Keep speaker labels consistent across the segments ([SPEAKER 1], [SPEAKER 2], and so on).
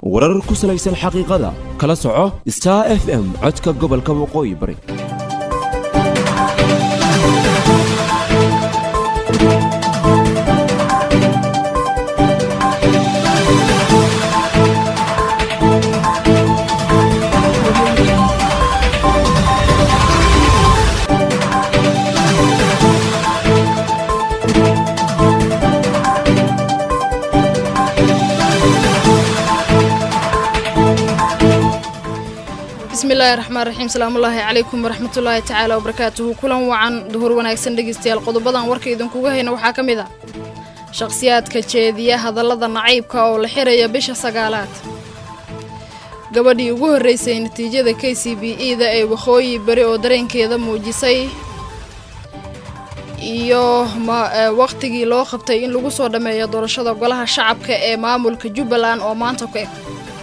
[SPEAKER 1] warar ku salaysan xaqiiqada kala soco Star FM codka gobolka waqooyi bari
[SPEAKER 2] بسم الله الرحمن الرحيم السلام الله عليكم ورحمة الله تعالى وبركاته كلن وعن ظهور وناكسن dhageystayaal qodobadan warka idinku hayna waxa kamid ah shakhsiyaadka jeediya hadallada naciibka oo la xiraya bisha sagaalaad gabadhii ugu horeysay natiijada KCPE-da ee waqooyi bari oo dareenkeeda muujisay iyo waqtigii loo qabtay in lagu soo dhameeyo doorashada golaha shacabka ee maamulka Jubbaland oo maanta ku eg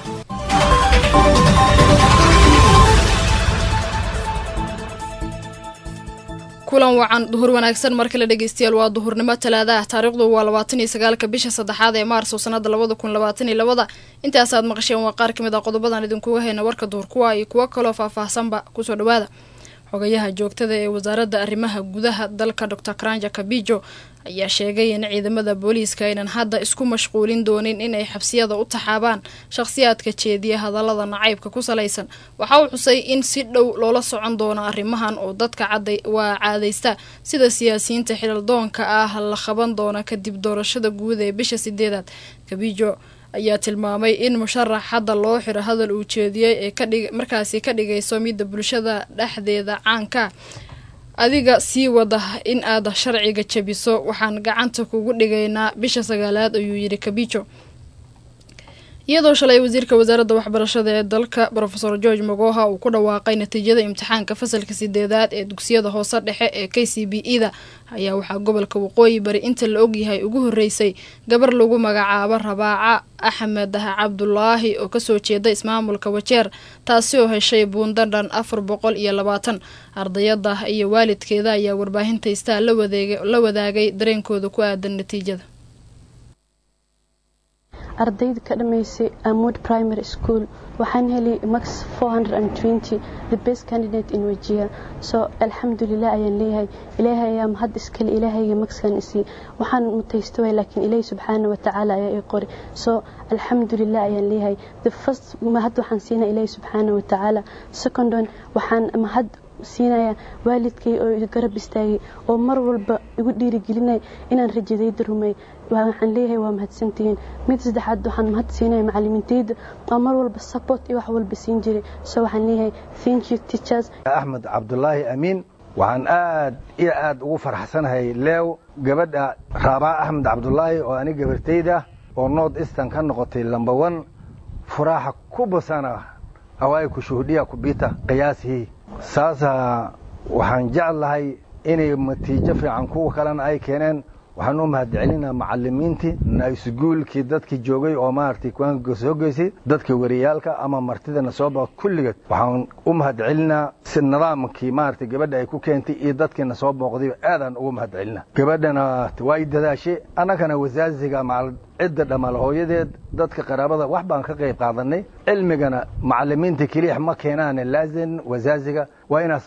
[SPEAKER 2] kulan wacan duhur wanaagsan marka la dhageystayaal waa duhurnimo talaada ah taariikhdu waa 29 bisha saddexaad ee Maarso sanada 2022 intaas aad maqasheen waa qaar kamid ah qodobadan idinku hayna warka duhur kuwa iyo kuwa kale oo faahfaahsanba ku soo dhawaada xogayaha joogtada ee wasaaradda arrimaha gudaha dalka Dr. Karanja Kabijo ayaa sheegay in ciidamada booliiska aynan hadda isku mashquulin doonin in ay xabsiyada u taxaabaan shakhsiyaadka jeediya hadallada nacaybka ku salaysan waxa uu xusay in si dhow loola socon doono arrimahan oo dadka caadaysta sida siyaasiyiinta xildoonka ah la qaban doona kadib doorashada guud ee bisha 8aad Kabijo ayaa tilmaamay in musharax hadda loo xiro hadal uu jeediyay ee markaasi ka dhigayso midda bulshada dhexdeeda caanka adiga sii wada in aad sharciga jabiso waxaan gacanta kugu dhigaynaa bisha 9aad ayuu yiri Kabijo iyadoo shalay wasiirka wasaaradda waxbarashada ee dalka Professor George Magoha uu ku dhawaaqay natiijada imtixaanka fasalka 8aad ee dugsiyada hoose dhexe ee KCPE-da ayaa waxa gobolka waqooyi bari inta la og yahay ugu horeysay gabar lagu magacaabo Rabaaca Axmed Cabdullaahi oo ka soo jeeda ismaamulka Wajeer taasi oo heshay buundadhan 420 ardayda iyo waalidkeeda ayaa warbaahinta istaa la wadaagay dareenkooda ku aadan natiijada
[SPEAKER 3] ardayda ka dhameysay Amud Primary School waxaan helay max 420 the best candidate in Wajir so alhamdulillah ayaan leeyahay ilaahay ayaa mahad iskale ilaahayga maxkan isi waxaan mutaystay laakiin ilaahay subhanahu wa ta'ala ayaa qori so alhamdulillah ayaan leeyahay the first mahad waxaan siinaa ilaahay subhanahu wa ta'ala second one waxaan mahad siinaya waalidkay oo garab istaagay oo mar walba igu dhiirigelinay inaan rajadayda rumay waxaan leeyahay waa mahadsantiin mid saddexaad waxaan mahad siinay macallimiintayda oo mar walba support iyo wax walba siin jiray so waxaan leeyahay thank you teachers
[SPEAKER 4] Ahmed Cabdullaahi Amiin waxaan aad ugu faraxsanahay leew gabadha Rabaa Ahmed Cabdullaahi oo aniga gabartayda oo North Eastern ka noqotay number 1 furaha ku basana away ku shuhdiya ku bita qiyaasii saasa waxaan jeclahay inay natiijo fiican kuwa kalena ay keeneen waxaan u mahadcelinaa macallimiintii iskuulkii dadkii joogay oo maartay kuwan soo geysay dadka wariyaalka ama martidana soo baa kulligeed waxaan u mahadcelinaa si nidaamkii maartay gabadha ay ku keentay iyo dadkina soo booqday aadan ugu mahadcelinaa gabadhana way dadaashay anagana wasaasiga cidda dhamal hooyadeed dadka qaraabada wax baan ka qayb qaadanay cilmigana macallimiinta kaliya ma keenaan laazim wasaasiga waa inaas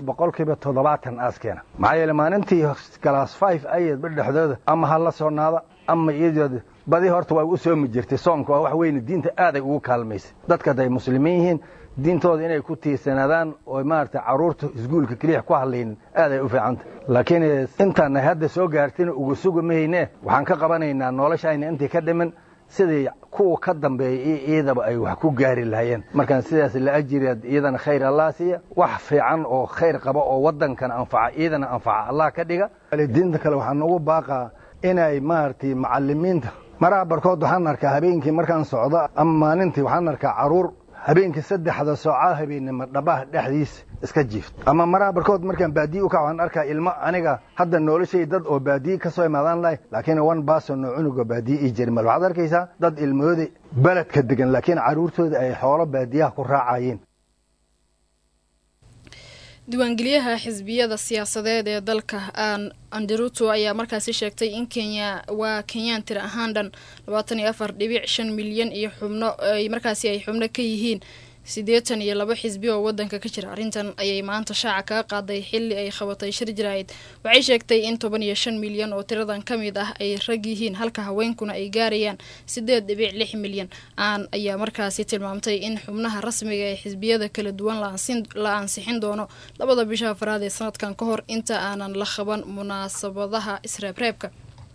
[SPEAKER 4] 70% askeena maxay maalintii class 5 ayad badhaxdooda ama hal soonaada ama iyadoo badi horta way u soo mijirtay soonka wax weyn diinta aad ay ugu kaalmaysay dadka ay muslimiin yihiin diintooda inay ku tiirsanadaan oo maarta caruurta iskuulka kaliya ku hadleen aad ay u fiicanta laakiin intaan hadda soo gaartay ugu sugamayne waxaan ka qabanaynaa noloshayna intii ka dhiman sidii kuwa ka dambeeyay iyadaba ay wax ku gaari lahaayeen markaan sidaas la ajiriyad iyadana khayr Allah siiya wax fiican oo khayr qaba oo wadankan anfaca iyadana anfaca Allah ka dhiga diinta kale waxaan ugu baaqaa inay maartay macallimiinta maraa barkood waxaan arkaa habeenkii markaan socdo ama maalintii waxaan arkaa caruur habeenkii 3 saac habeenimo dhabaha dhexdiis iska jiifto ama maraa barkood markaan baadiyo u kacaan arkaa ilmo aniga hadda noloshay dad oo baadiyo ka soo imaadaan laakiin one person oo cunuga baadiyo i jirmal waxaad arkaysaa dad ilmooda baladka degan laakiin caruurtooda ay xoolo baadiyaha ku raacayeen
[SPEAKER 2] diiwaangeliyaha xisbiyada siyaasadeed ee dalka Anderuto ayaa markaasi sheegtay in Kenya waa Kenyan tir ahaan dhan 24.5 milyan iyo xubno ay markaasi ay xubno ka yihiin 82 xisbi oo wadanka ka jira. Arrintan ayay maanta shaaca ka qaaday xilli ay qabatay shir jiraayid. Waxay sheegtay in 15 milyan oo tiradan kamid ah ay rag yihiin halka haweenkuna ay gaarayaan 8.6 milyan. Ayaa markaasi tilmaamtay in xubnaha rasmiga ee xisbiyada kala duwan la ansixin doono 2 bisha February ee sanadkan ka hor inta aanan la qaban munaasabadaha isreebreebka.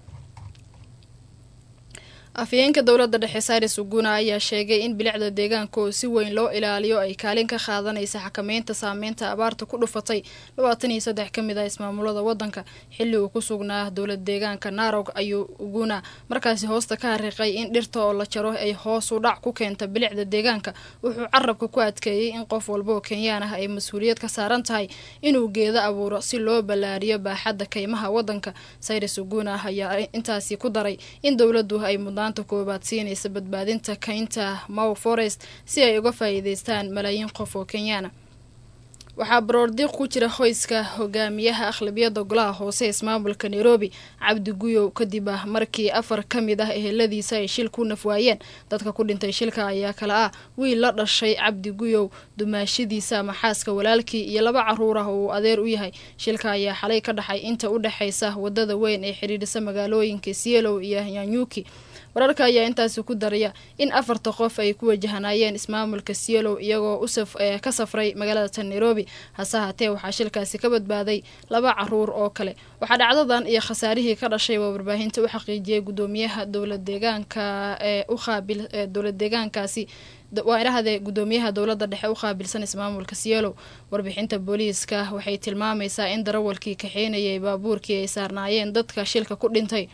[SPEAKER 2] afyeenka dowladda dhexe Cyrus Oguna ayaa sheegay in bilicda deegaanka oo si weyn loo ilaaliyo ay kaalin ka qaadanaysa xakameynta saameynta abaarta ku dhufatay 23 kamid ah ismaamulada wadanka. Xilli uu ku sugnaa dowlad deegaanka Narok ayuu Oguna markaasi hoosta ka xariiqay in dhirta oo la jaro ay hoos u dhac ku keenta bilicda deegaanka. Wuxuu carabka ku adkeeyay in qof walba oo Kenyaan ah ay mas'uuliyad ka saaran tahay inuu geeda abuuro si loo balaariyo baaxadda kaymaha wadanka. Cyrus Oguna ayaa intaasi ku daray in dowladdu ay maanta koobaad siinaysa badbaadinta kaynta Mau Forest si ay uga faa'iideystaan malaayiin qof oo Kenyaan ah. waxaa baroordiiq ku jira qoyska hogaamiyaha aqlabiyada golaha hoose ismaamulka Nairobi Cabdi Guyow kadib markii 4 kamid ah eheladiisa ay shil ku nafwaayeen. dadka ku dhintay shilka ayaa kala ah wiil la dhashay Cabdi Guyow, dumaashidiisa ama xaaska walaalkii iyo 2 caruur ah oo adeer u yahay. shilka ayaa xalay ka dhaxay inta u dhaxaysa wadada weyn ee xiriirisa magaalooyinka Cielo iyo Nyanyuki. wararka ayaa intaasi ku daraya in 4 qof ay ku wajahanayeen ismaamulka Cielo iyagoo ka safray magaalada Nairobi. hase haatee waxaa shilkaasi ka badbaaday 2 caruur oo kale. waxaa dhacdadan iyo khasaarihii ka dhashay warbaahinta u xaqiijiyay gudoomiyaha dowlad deegaanka ee u qaabil dowlad deegaankaasi gudoomiyaha dowladda dhexe u qaabilsan ismaamulka Cielo. warbixinta booliiska waxay tilmaamaysaa in darawalkii kaxeynayay baabuurkii ay saarnaayeen dadka shilka ku dhintay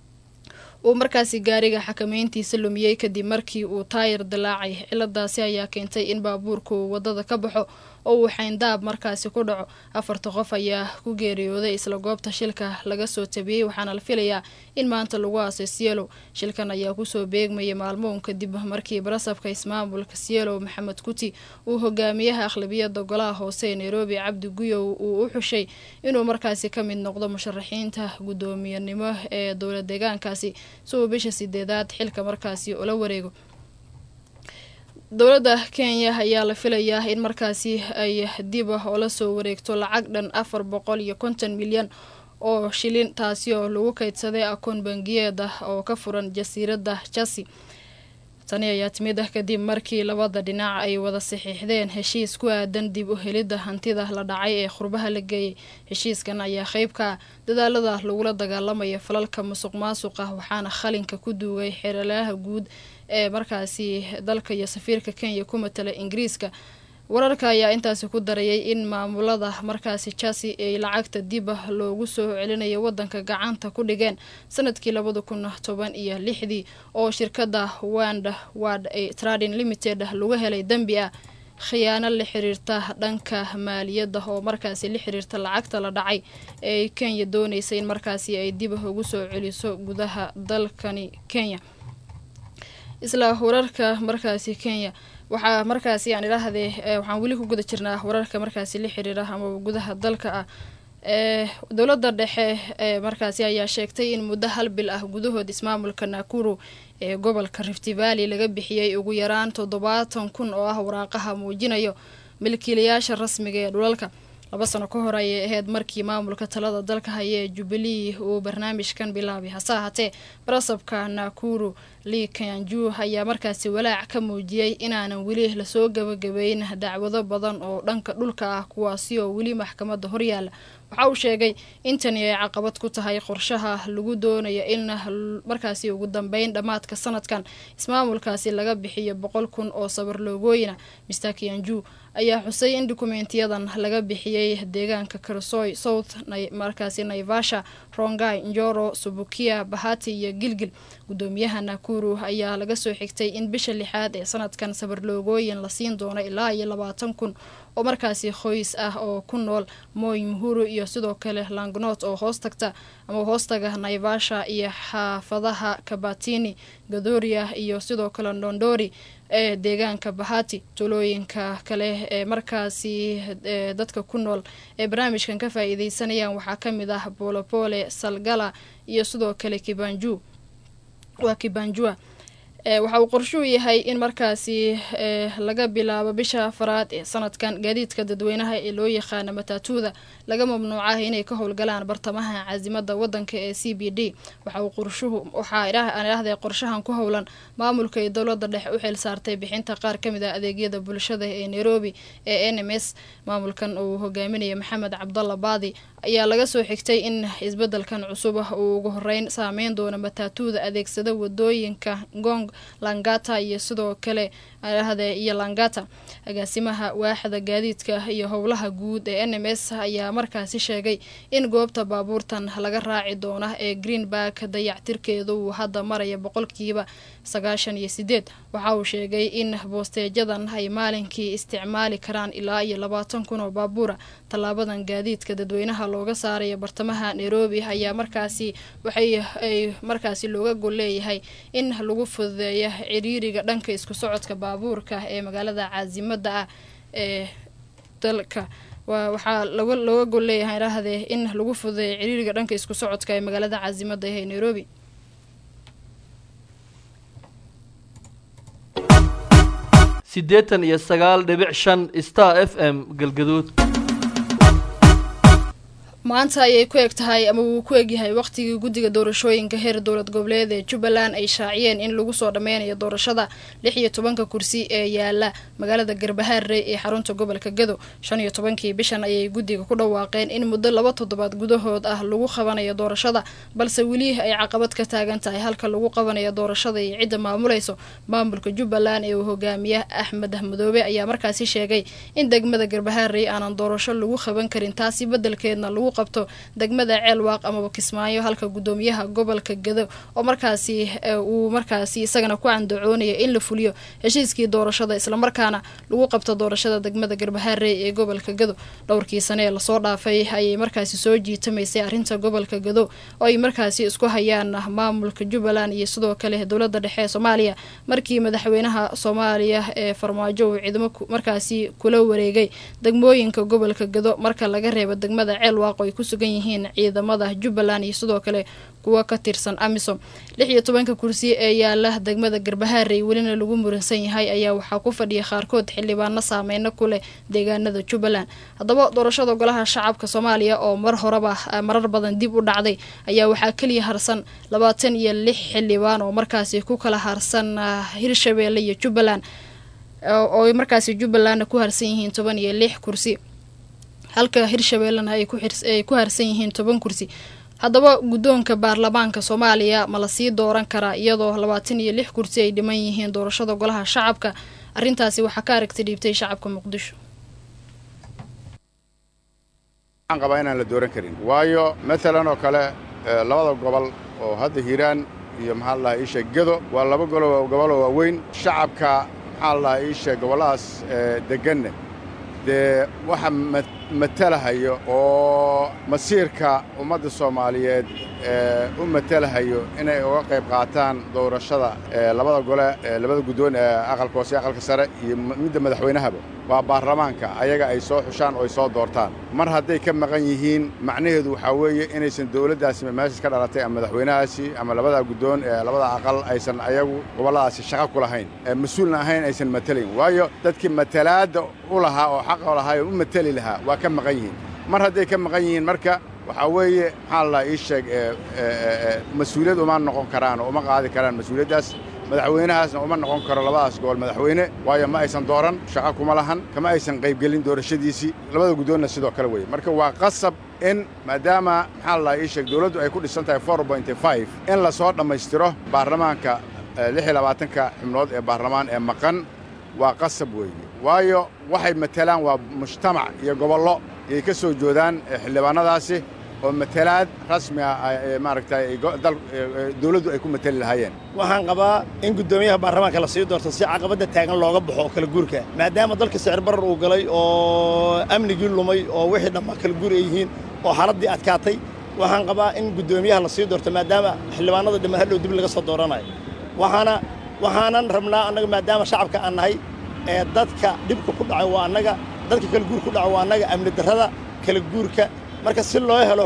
[SPEAKER 2] uu markaasi gaariga xakameyntiisa lumiyay kadib markii uu taayir dilaacay. ciladaasi ayaa keentay in baabuurku wadada ka baxo oo uu xayndaab markaasi ku dhaco. 4 qof ayaa ku geeriyooday isla goobta shilka laga soo tabiyay, waxaana la filayaa in maanta lagu aasay Cielo. shilkan ayaa kusoo beegmayay maalmoon kadib markii barasabka ismaamulka Cielo Maxamed Kuti uu hogaamiyaha aqlabiyada golaha hoose Nairobi Cabdi Guyow uu u xushay inuu markaasi ka mid noqdo musharaxiinta gudoomiyanimo ee dowlad deegaankaasi soo bisha 8aad xilka markaasi oo la wareego. dowladda Kenya ayaa la filayaa in markaasi ay dib oo la soo wareegto lacag dhan 450 milyan oo shilin taasi oo lagu kaydsaday akoon bangiyeed oo ka furan jasiiradda Chasi. tani ayaa timid kadib markii labada dhinac ay wada saxiixdeen heshiis ku aadan dib u helidda hantida la dhacay ee qurbaha la geeyay. heshiiskan ayaa qayb ka dadaalada lagula dagaalamayo falalka musuqmaasuqa, waxaana khalinka ku duugay xeeralaha guud ee markaasi dalka iyo safiirka Kenya ku matala Ingiriiska. wararka ayaa intaasi ku darayay in maamulada markaasi Chasi ay lacagta dib loogu soo celinayo wadanka gacanta ku dhigeen sanadkii 2016 oo shirkadda Ward Trading Limited lagu helay dambi ah khiyaano la xiriirta dhanka maaliyadda oo markaasi la xiriirta lacagta la dhacay ee Kenya doonaysay in markaasi ay dib ugu soo celiso gudaha dalkani Kenya. isla wararka markaasi Kenya waxaa markaasi aan ilaahdee waxaan weli ku guda jirnaa wararka markaasi la xiriira ama gudaha dalka ah. dowladda dhexe markaasi ayaa sheegtay in muddo 1 bil ah gudahood ismaamulka Nakuru ee gobolka Rift Valley laga bixiyay ugu yaraan 70,000 oo ah waraaqaha muujinayo milkiilayaasha rasmiga ee dhulalka. 2 sano ka hor ayay ahayd markii maamulka talada dalka haya Jubilee uu barnaamijkan bilaabay. hase haatee barasabka Nakuru Lee Kanju ayaa markaasi walaac ka muujiyay inaanan weli la soo gabagabeyn dacwado badan oo dhanka dhulka ah kuwaasi oo weli maxkamadda horyaala. waxa uu sheegay in tani ay caqabad ku tahay qorshaha lagu doonayo in markaasi ugu dambeyn dhamaadka sanadkan ismaamulkaasi laga bixiyo 100,000 oo sawir loogooyina. Mr. Kanju ayaa xusay in dukumeentiyadan laga bixiyay deegaanka Karsoi South markaasi Naivasha, Rongai, Njoro, Subukia, Bahati iyo Gilgil. gudoomiyaha Nakuru ayaa laga soo xigtay in bisha 6 ee sanadkan sabarloogooyin la siin doono ilaa iyo 20,000 oo markaasi qoys ah oo ku nool Moi Muhuru iyo sidoo kale Langnot oo hoostaga Naivasha iyo xaafadaha Kabatini, Gadoria iyo sidoo kale Ndondori ee deegaanka Bahati. Tulooyinka kale ee markaasi dadka ku nool ee barnaamijkan ka faa'iideysanayaan waxaa kamid ah Polopole, Salgala iyo sidoo kale Kibanjua. Waxa uu qorshuhu yahay in markaasi laga bilaabo bisha 4 ee sanadkan gaadiidka dadweynaha ee loo yaqaan matatuda laga mamnuucay inay ka howlgalaan bartamaha caasimada wadanka ee CBD. Waxa qorshahan ku howlan maamulka ee dowladda dhexe u xil saartay bixinta qaar kamid ah adeegyada bulshada ee Nairobi ee NMS. Maamulkan uu hogaaminayo Maxamed Cabdalla Baadi ayaa laga soo xigtay in isbedelkan cusub uu ugu horeyn saameyn doono matatuda adeegsada wadooyinka Ngong, Langata iyo sidoo kale iyo Langata. Agaasimaha waaxda gaadiidka iyo howlaha guud ee NMS ayaa markaasi sheegay in goobta baabuurtan laga raaci doono ee Greenback dayactirkeedu uu hadda maraya 98%. Waxa uu sheegay in boosteejadan ay maalinkii isticmaali karaan ilaa iyo 20,000 oo baabuura. Talaabadan gaadiidka dadweynaha looga saarayo bartamaha Nairobi ayaa markaasi markaasi looga gol leeyahay in lagu fududeeyo ciriiriga dhanka isku socodka baabuurka ee magaalada caasimada ah ee dalka. Waxa looga gol leeyahay in lagu fududeeyo ciriiriga dhanka isku socodka ee magaalada caasimada ee Nairobi.
[SPEAKER 5] sideetan iyo 9.5 Star FM Galgaduud.
[SPEAKER 2] maanta ayay ku egtahay ama uu ku egyahay waqtigii guddiga doorashooyinka heer dowlad goboleed ee Jubbaland ay shaaciyeen in lagu soo dhameynayo doorashada 16 kursi ee yaala magaalada Garbaharre ee xarunta gobolka Gado. 15 bishan ayay guddiga ku dhawaaqeen in muddo 2 toddobaad gudahood ah lagu qabanayo doorashada, balse weli ay caqabad ka taagan tahay halka lagu qabanayo doorashada iyo cidda maamulayso. Maamulka Jubbaland ee uu hogaamiyo Axmed Madoobe ayaa markaasi sheegay in degmada Garbaharre aanan doorasho lagu qaban karin, taasi bedelkeedna lagu qabto degmada Ceelwaaq ama Kismaayo, halka gudoomiyaha gobolka Gado oo markaasi isagana ku andacoonaya in la fuliyo heshiiskii doorashada isla markaana lagu qabto doorashada degmada Garbaharre ee gobolka Gado. Dhowrkii sano ee la soo dhaafay ayay markaasi soo jiitamaysay arinta gobolka Gado oo ay markaasi isku hayaan maamulka Jubbaland iyo sidoo kale dowladda dhexe ee Soomaaliya. Markii madaxweynaha Soomaaliya ee Farmaajo uu ciidamo markaasi kula wareegay degmooyinka gobolka Gado marka laga reebo degmada Ceelwaaq ay ku sugan yihiin ciidamada Jubbaland iyo sidoo kale kuwa ka tirsan AMISOM. 16 kursi ee yaala degmada Garbaharre welina lagu muransan yahay ayaa waxaa ku fadhiya qaarkood xildhibaano saameyn ku leh deegaanada Jubbaland. Haddaba doorashada golaha shacabka Soomaaliya oo marar badan dib u dhacday ayaa waxaa kaliya harsan 26 xildhibaan oo markaasi ku kala harsan Hirshabelle iyo Jubbaland oo markaasi Jubbaland ku harsan yihiin 16 kursi, halka Hirshabelle ay ku harsan yihiin 10 kursi. Haddaba guddoonka baarlamaanka Soomaaliya ma la sii dooran karaa iyadoo 26 kursi ay dhiman yihiin doorashada golaha shacabka? Arintaasi waxaa ka aragti dhiibtay shacabka Muqdisho.
[SPEAKER 6] aan qabaa inaan la dooran karin, waayo maalan oo kale labada gobol oo hadda Hiiraan iyo Isha Gado waa laba gobol oo waaweyn. Shacabka Isha goboladaas degan de waxa matalahayo oo masiirka ummadda Soomaaliyeed u matalahayo inay uga qayb qaataan doorashada labada gole labada guddoon ee aqalka hoose iyo aqalka sare iyo midda madaxweynahaba waa baarlamaanka ayaga ay soo xushaan oo ay soo doortaan. Mar hadday ka maqan yihiin macnaheedu waxa weeye inaysan dawladdaasi meesha ka dhalatay ama madaxweynahaasi ama labada guddoon ee labada aqal aysan ayagu goboladaasi shaqo ku lahayn, mas'uulna ahayn, aysan matalayn, waayo dadkii matalaadda u lahaa oo xaq u lahaa oo u matali lahaa waa ka maqan yihiin. Mar hadday ka maqan yihiin marka waxa weeye mas'uuliyad uma noqon karaan oo uma qaadi karaan mas'uuliyaddaas. madaxweynahaasna uma noqon karo labadaas gobol madaxweyne, waayo ma aysan dooran, shaqo kuma lahan, kama aysan qaybgelin doorashadiisii. labada guddoonna sidoo kale weeye. Marka waa qasab in maadaama dawladdu ay ku dhisan tahay 4.5 in la soo dhammaystiro baarlamaanka 26 xubnood ee baarlamaan ee maqan waa qasab weeye, waayo waxay matalaan waa mujtamac iyo gobollo ay ka soo joodaan xildhibaanadaasi. oo matalaad rasmi ah maaragtay dawladdu ay ku matali lahaayeen
[SPEAKER 7] waxaan qabaa in guddoomiyaha baarlamaanka la sii doorto si caqabadda taagan looga baxo oo kala guurka maadaama dalka sicir barar uu galay oo amnigii lumay oo wixii dhammaan kala guur ay yihiin oo xaaladdii adkaatay waxaan qabaa in guddoomiyaha la sii doorto maadaama xildhibaanada dhammaan hadhow dib laga soo dooranayo waxaanan rabnaa annaga maadaama shacabka aan nahay ee dadka dhibka ku dhacay waa annaga dadka kala guur ku dhaco waa annaga amni darrada kala guurka marka si loo helo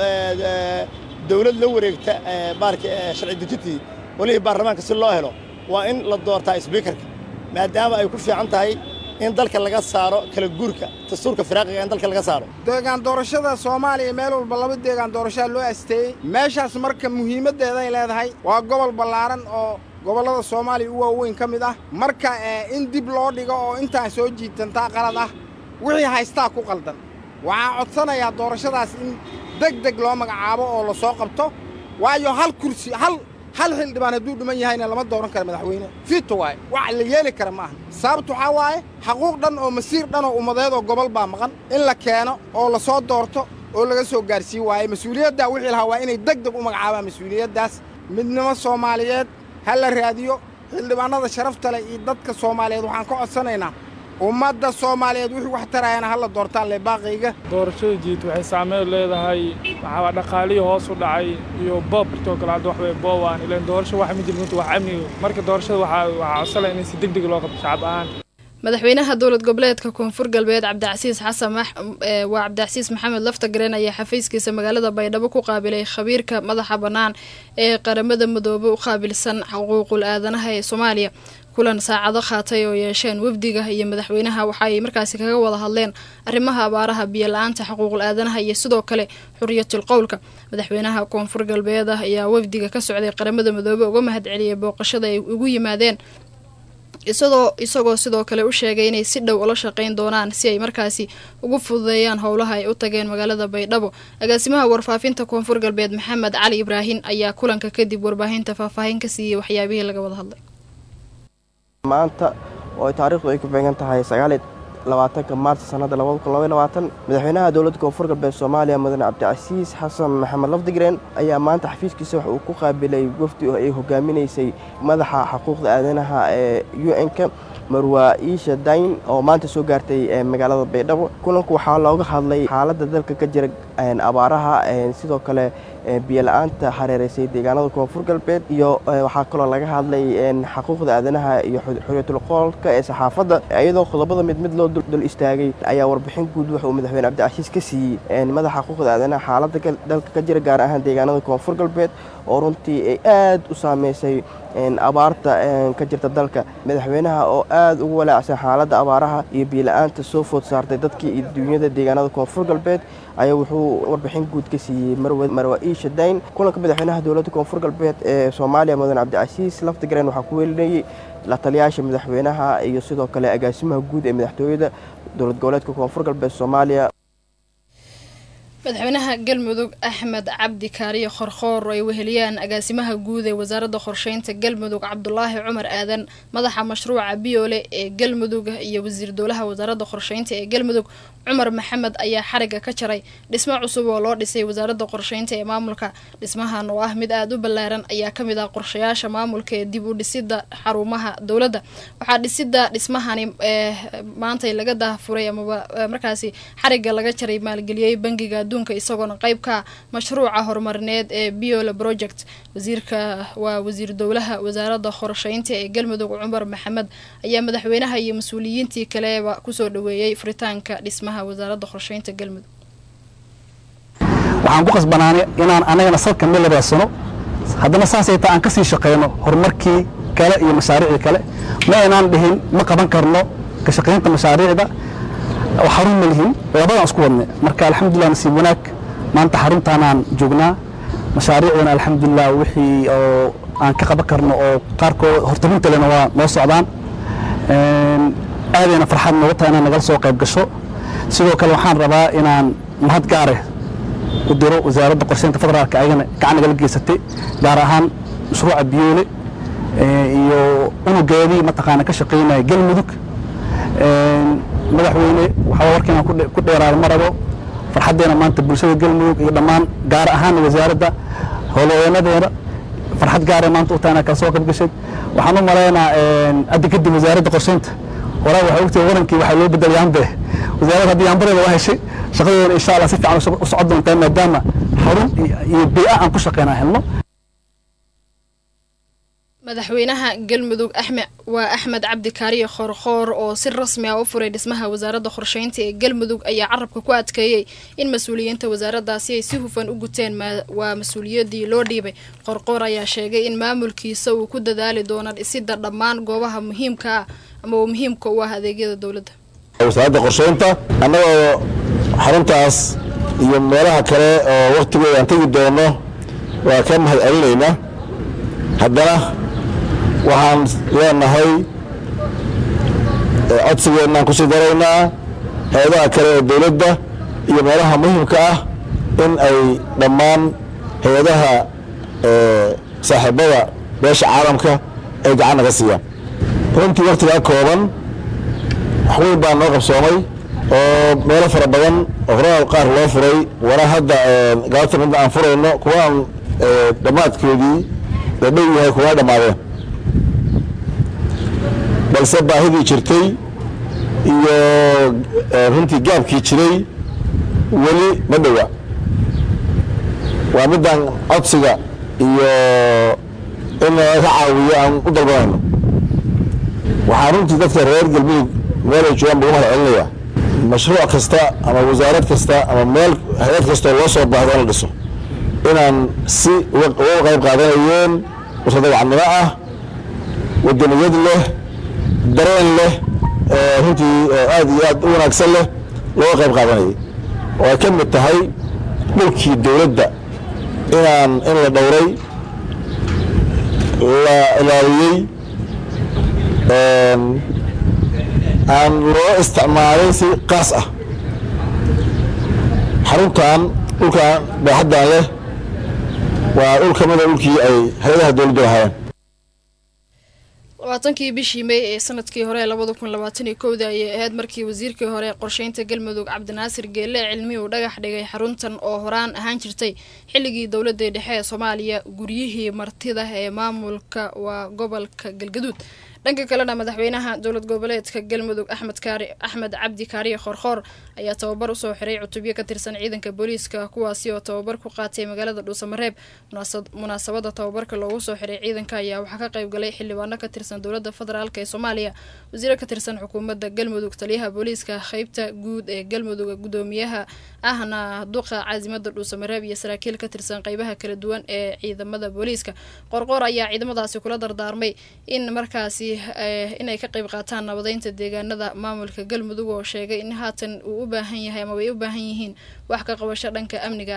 [SPEAKER 7] dawlad la wareegta sharci dejintii walihii baarlamaanka si loo helo waa in la doortaa sbiikarka maadaama ay ku fiican tahay in dalka laga saaro kala guurka dastuurka firaaqiga in dalka laga saaro
[SPEAKER 8] deegaan doorashada Soomaaliya meel walba laba deegaan doorasho loo asteeyay meeshaas marka muhiimadeeda ay leedahay waa gobol ballaaran oo gobolada Soomaaliya ugu weyn ka mid ah marka in dib loo dhigo oo inta soo jiitantaa qalad ah wixii haystaa ku qaldan waxaa codsanayaa doorashadaas in degdeg loo magacaabo oo la soo qabto waayo hal kursi hal xildhibaan hadduu dhiman yahayna lama dooran karo madaxweyne fito waay wax la yeeli kara maaha sababtu waxaa waaye xaquuq dhan oo masiir dhan oo ummadeed oo gobol baa maqan in la keeno oo la soo doorto oo laga soo gaarsiin waaye mas-uuliyaddaa wixii lahaa waa inay degdeg u magacaabaan mas-uuliyaddaas midnimo Soomaaliyeed ha la raadiyo xildhibaanada sharafta leh iyo dadka Soomaaliyeed waxaan ka codsanaynaa ummadda Soomaaliyeed wixii wax tarayana hal la doortaan le baaqayga
[SPEAKER 9] doorashada jiid waxay saameyn leedahay waxa dhaqaaliyo hoos u dhacay iyo boobto kala wax way boowaan ilaa doorasho wax mid jirto wax amni marka doorashada waxa codsanay in si degdeg loo qabto shacab ahaan
[SPEAKER 2] madaxweynaha dowlad goboleedka koonfur galbeed Cabdicasiis Xasan waa Cabdicasiis Maxamed Laftagareen ayaa xafiiskiisa magaalada Baydhabo ku qaabilay khabiirka madaxa banaan ee qaramada midoobe u qaabilsan xuquuqul aadanaha ee Soomaaliya kulan saacado qaatay oo yeesheen wafdiga iyo madaxweynaha waxa ay markaasi kaga wada hadleen arrimaha abaaraha biyo la'aanta xuquuqul aadanaha iyo sidoo kale xuriyatul qowlka madaxweynaha koonfur galbeed ayaa wafdiga ka socday qaramada midoobe uga mahad celiyay booqashada ay ugu yimaadeen isagoo sidoo kale u sheegay inay si dhow ula shaqeyn doonaan si ay markaasi ugu fududeeyaan howlaha ay u tageen magaalada Baydhabo agaasimaha warfaafinta koonfur galbeed Maxamed Cali Ibraahin ayaa kulanka kadib warbaahinta faahfaahin ka siiyay waxyaabihii laga wada hadlay
[SPEAKER 10] maanta oo taariikhdu ay ku beegan tahay 29 Maarso sanada 2022 madaxweynaha dowladda koonfur galbeed Soomaaliya Mudane Cabdicasiis Xasan Maxamed Laftagareen ayaa maanta xafiiskiisa wax uu ku qaabilay wafdi oo ay hogaaminaysay madaxa xuquuqda aadanaha ee UN-ka Marwa Isha Dayn oo maanta soo gaartay magaalada Baydhabo kulanku waxa looga hadlay xaaladda dalka ka jira abaaraha sidoo kale biyo la'aanta hareereysay deegaanada koonfur galbeed iyo waxa kale laga hadlay xuquuqda aadanaha iyo xuriyatul qowlka ee saxaafadda iyadoo qodobada mid loo dul istaagay ayaa warbixin guud waxa uu madaxweyne Cabdicasiis ka siiyay madaxa xuquuqda aadanaha xaaladda dalka ka jira gaar ahaan deegaanada koonfur galbeed oo runtii ay aad u saameysay abaarta ka jirta dalka madaxweynaha oo aad ugu walaacsan xaaladda abaaraha iyo biyo la'aanta soo food saartay dadkii iyo dunyada deegaanada koonfur galbeed ayaa wuxuu warbixin guud ka siiyay Marwa Isha Dayn kulanka madaxweynaha dowladda koonfur galbeed ee Soomaaliya Mudane Cabdicasiis Laftagareen waxa ku weelinayay la taliyaasha madaxweynaha iyo sidoo kale agaasimaha guud ee madaxtooyada dowlad goboleedka koonfur galbeed Soomaaliya
[SPEAKER 2] madaxweynaha galmudug Axmed Cabdi Kaariye Qorqoor ay weheliyaan agaasimaha guud ee wasaaradda qorsheynta galmudug Cabdullaahi Cumar Aadan madaxa mashruuca biyoole ee galmudug iyo wasiir dowlaha wasaaradda qorsheynta ee galmudug Cumar Maxamed ayaa xariga ka jaray dhismo cusub oo loo dhisay wasaaradda qorsheynta ee maamulka dhismahan oo ah mid aad u ballaaran ayaa kamid ah qorshayaasha maamulka ee dib u dhisidda xarumaha dowladda waxaa dhisidda dhismahani maanta laga daafuray ama markaasi xariga laga jaray maalgeliyay bangiga adduunka isagoona qayb ka mashruuca horumarineed ee biyoole project wasiirka waa wasiir dowlaha wasaaradda qorsheynta ee galmudug Cumar Maxamed ayaa madaxweynaha iyo mas'uuliyiintii kaleeba ku soo dhaweeyay furitaanka dhismaha wasaaradda qorsheynta galmudug
[SPEAKER 11] waxaan ku qasbanaanay inaan anagana salka meel labaasano haddana saasay taa aan ka sii shaqeyno horumarkii kale iyo mashaariicii kale ma aanan dhihin ma qaban karno ka shaqeynta mashaariicda xarun ma lihin labadaan isku wadnay marka alxamdulillah nasiib wanaag maanta xaruntaanaan joognaa mashaariicdana alxamdulillah wixii oo aan ka qaban karno oo qaarkood hortarinta lena waa noo socdaan aadayna farxad noogu tahay inaan nagala soo qayb gasho sidoo kale waxaan rabaa inaan mahad gaare u diro wasaaradda qorsheynta federaalka ayagana gacan nagala geysatay gaar ahaan mashruuca biyoole iyo unugeedii mataqaana ka shaqeynaya galmudug madaxweyne waxa warkiina ku dheeraado marabo farxaddeena maanta bulshada galmudug iyo dhammaan gaar ahaan wasaaradda howlwadeenadeena farxad gaar ah maanta u taana ka soo qayb gashay waxaan u maleynaa hadda kadib wasaaradda qorsheynta waraa waxa ogtay warankii waxa loo bedelay yaanbe wasaaradda haddii yaanbareeda waa heshay shaqadeena insha Allah si fiican u socon doontaa maadaama xarun iyo bii'a aan ku shaqeynaa helno
[SPEAKER 2] madaxweynaha galmudug axmed cabdi kaariye qorqoor oo si rasmi ah u furay dhismaha wasaaradda qorsheynta ee galmudug ayaa carabka ku adkeeyay in mas'uuliyiinta wasaaraddaasi ay si hufan u guteen waa mas'uuliyadii loo dhiibay qorqoor ayaa sheegay in maamulkiisa uu ku dadaali doono dhisidda dhammaan goobaha muhiimka ah ama muhiimka u ah adeegyada dowladda
[SPEAKER 12] wasaaradda qorsheynta annagoo xaruntaas iyo meelaha kale oo waqtigeeda aan tegi doono waa ka mahadcelinaynaa haddana waxaan leenahay codsigeennaan kusii daraynaa hay-adaha kale ee dowladda iyo meelaha muhiimka ah in ay dhammaan hay-adaha saaxiibada beesha caalamka ay gacan naga siiyaan runtii waktigaa kooban wax weyn baa noo qabsoomay oo meelo fara badan oo horaa qaar loo furay waraa hadda galabta midna aan furayno kuwaan dhammaadkoodii la dhow yahay kuwa dhammaadeen balse baahidii jirtay iyo runtii gaabkii jiray weli ma dhowa waa midaan codsiga iyo in ka caawiyo aan u dalbanayno waxaan runtii dadka reer galmudug meelay joogaan buu mahad celinaya mashruuc kasta ama wasaarad kasta ama meel hay-ad kastoo loo soo baahdo in la dhiso inaan si uga qayb qaadanayeen wasardagacnimo ah wadaniyad leh dareen leh runtii aad iyo aad u wanaagsan leh looga qayb qaadanayay oo ay ka mid tahay dhulkii dowladda in la dhowray la ilaaliyey aan loo isticmaalay si qaas ah xaruntan dhulkan baaxaddan leh waa dhul ka mida dhulkii ay hay-adaha dowladdu lahaayeen
[SPEAKER 2] 20 bishii May ee sanadkii hore 2021 ayay ahayd markii wasiirkii hore qorsheynta galmudug Cabdinaasir Geelle cilmi uu dhagax dhigay xaruntan oo horaan ahaan jirtay xilligii dowladda dhexe ee Soomaaliya guryihii martida ee maamulka waa gobolka Galgaduud dhanka kalena madaxweynaha dowlad goboleedka galmudug Axmed Cabdi Kaariye Qorqoor ayaa tababar u soo xiray cutubyo ka tirsan ciidanka booliiska kuwaasi oo tababar ku qaatay magaalada Dhuusamareeb munaasabada tababarka loogu soo xiray ciidanka ayaa waxa ka qayb galay xildhibaano ka tirsan dowladda federaalka ee Soomaaliya wasiir ka tirsan xukuumadda galmudug taliyaha booliiska qaybta guud ee galmudug gudoomiyaha ahna duqa caasimada Dhuusamareeb iyo saraakiil ka tirsan qaybaha kala duwan ee ciidamada booliiska Qorqoor ayaa ciidamadaasi kula dardaarmay in markaasi inay ka qayb qaataan nabadeynta deegaanada maamulka galmudug oo sheegay in haatan uu u baahan yahay ama way u baahan yihiin wax ka qabasho dhanka amniga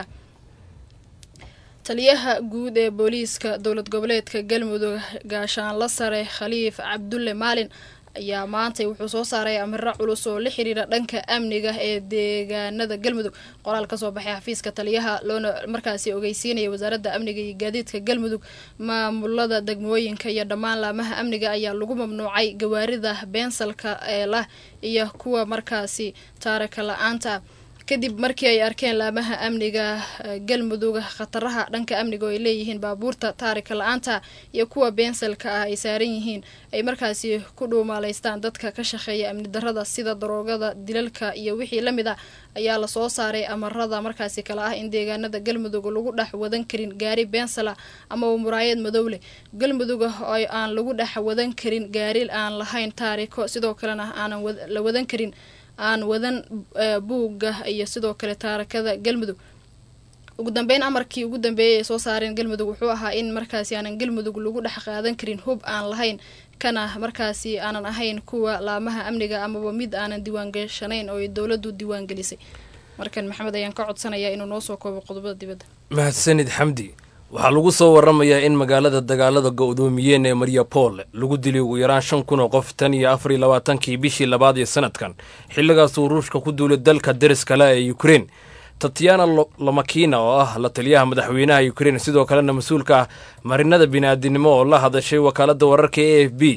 [SPEAKER 2] taliyaha guud ee booliiska dowlad goboleedka galmudug gaashaan la sare Khaliif Cabdulle Maalin ayaa maanta wuxuu soo saaray amarro culus oo la xiriira dhanka amniga ee deegaanada galmudug qoraal ka soo baxay xafiiska taliyaha loona markaasi ogeysiinaya wasaaradda amniga iyo gaadiidka galmudug maamulada degmooyinka iyo dhammaan laamaha amniga ayaa lagu mamnuucay gawaarida beensalka ee la iyo kuwa markaasi taarika la'aanta kadib markii ay arkeen laamaha amniga galmudug khataraha dhanka amniga oo ay leeyihiin baabuurta taarika la'aanta iyo kuwa beensalka ah ay saaran yihiin ay markaasi ku dhuumaaleystaan dadka ka shaqeeya amni darrada sida daroogada dilalka iyo wixii la mid ah ayaa la soo saaray amarada markaasi kala ah in deegaanada galmudug lagu dhex wadan karin gaari beensala ama muraayad madow leh galmudug oo aan lagu dhex wadan karin gaari aan lahayn taariko sidoo kalena aan la wadan karin aan wadan buuga iyo sidoo kale taarakada galmudug ugu dambeyn amarkii ugu dambeeyay ee soo saareen galmudug wuxuu ahaa in markaasi aanan galmudug lagu dhex qaadan karin hub aan lahayn kana markaasi aanan ahayn kuwa laamaha amniga ama mid aanan diiwaan gashanayn oo dawladdu diiwaan gelisay markan maxamed ayaan ka codsanayaa inuu noo soo koobo qodobada dibadda
[SPEAKER 13] mahadsanid xamdi waxaa lagu soo waramayaa in magaalada dagaalada go'doomiyeen ee Mariupol lagu dilay ugu yaraan 5,000 oo qof tan iyo 24 bishii labaad ee sanadkan xilligaas uu Ruushka ku duulay dalka dariska leh ee Ukraine Tatiana Lomakina oo ah la taliyaha madaxweynaha Ukraine sidoo kalena mas'uulka marinada bini'aadanimo oo la hadashay wakaaladda wararka AFP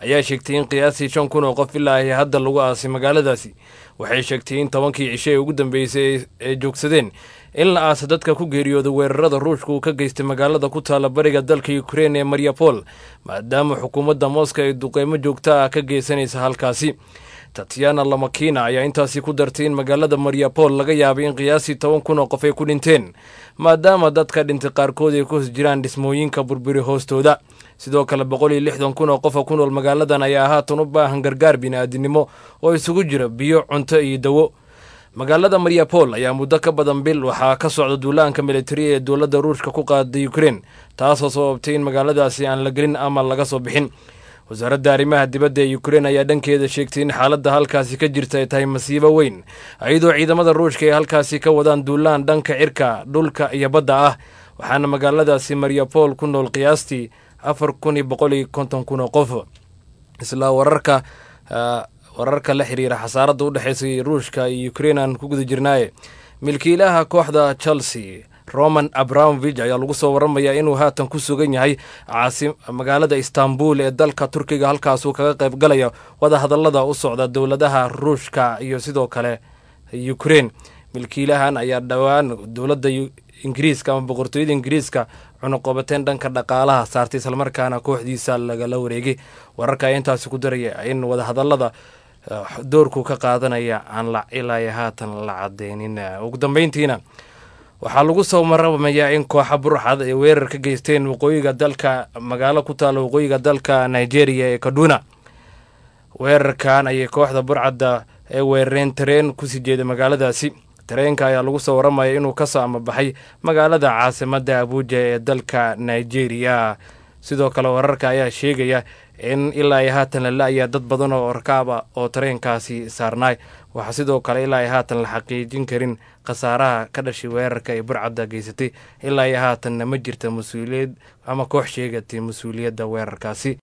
[SPEAKER 13] ayaa sheegtay in qiyaasii 5,000 oo qof ilaa ay hadda lagu aasay magaaladaasi. waxay sheegtay in 10kii cisho ee ugu dambeysay ay joogsadeen in la aasa dadka ku geeriyooda weerarada ruushka uu ka geystay magaalada ku taala bariga dalka Ukraine ee Mariupol, maadaama xukuumadda Moscow ay duqeymo joogto ah ka geysanaysa halkaasi. Tatiana Lamakina ayaa intaasi ku dartay in magaalada Mariupol laga yaabay in qiyaasii 10,000 oo qof ay ku dhinteen, maadaama dadka dhintay qaarkood ay ku hoos jiraan dhismooyinka burburi hoostooda. sidoo kale 160,000 oo qof ku nool magaaladan ayaa haatan u baahan gargaar bini'aadinimo oo isugu jira biyo, cunto iyo dawo. magaalada Mariupol ayaa muddo ka badan bil waxaa ka socda duulaanka militari ee dowladda Ruushka ku qaaday Ukraine, taasoo sababtay in magaaladaasi aan la gelin ama laga soo bixin. wasaaradda arrimaha dibadda ee Ukraine ayaa dhankeeda sheegtay in xaaladda halkaasi ka jirta ay tahay masiibo weyn, iyadoo ciidamada Ruushka ay halkaasi ka wadaan duulaan dhanka cirka, dhulka iyo badda ah, waxaana magaaladaasi Mariupol ku nool qiyaastii 4,150 qof. isla wararka la xiriira xasaaradda u dhaxaysay Ruushka iyo Ukraine aan ku guda jirnaaye, milkiilaha kooxda Chelsea Roman Abramovich ayaa lagu soo waramayaa inuu haatan ku sugan yahay magaalada Istanbul ee dalka Turkiga, halkaas uu kaga qayb galayo wada hadallada u socda dowladaha Ruushka iyo sidoo kale Ukraine. milkiilahan ayaa dhawaan dowladda Ingiriiska ama boqortooyada Ingiriiska cunuqabateen dhanka dhaqaalaha saartay, isla markaana kooxdiisa lagala wareegay. wararka ayaa intaasi ku daraya in wada hadallada doorku ka qaadanaya aan la ilaa haatan la cadeynin. ugu dambeyntiina waxaa lagu soo maramayaa in kooxa burcad ay weerar ka geysteen waqooyiga dalka magaalo ku taala waqooyiga dalka Nigeria ee Kaduna. weerarkan ayay kooxda burcadda ee weerareen tareen ku sii jeeda magaaladaasi. tareenka ayaa lagu soo waramayaa inuu ka soo amabaxay magaalada caasimadda Abuja ee dalka Nigeria. sidoo kale wararka ayaa sheegaya in ilaa haatan la la'aya dad badan oo rakaaba oo tareenkaasi saarnay. waxaa sidoo kale ilaa haatan la xaqiijin karin khasaaraha ka dhashay weerarka ay burcadda geysatay. ilaa haatan ma jirta mas'uuliyad ama koox sheegatay mas'uuliyadda weerarkaasi.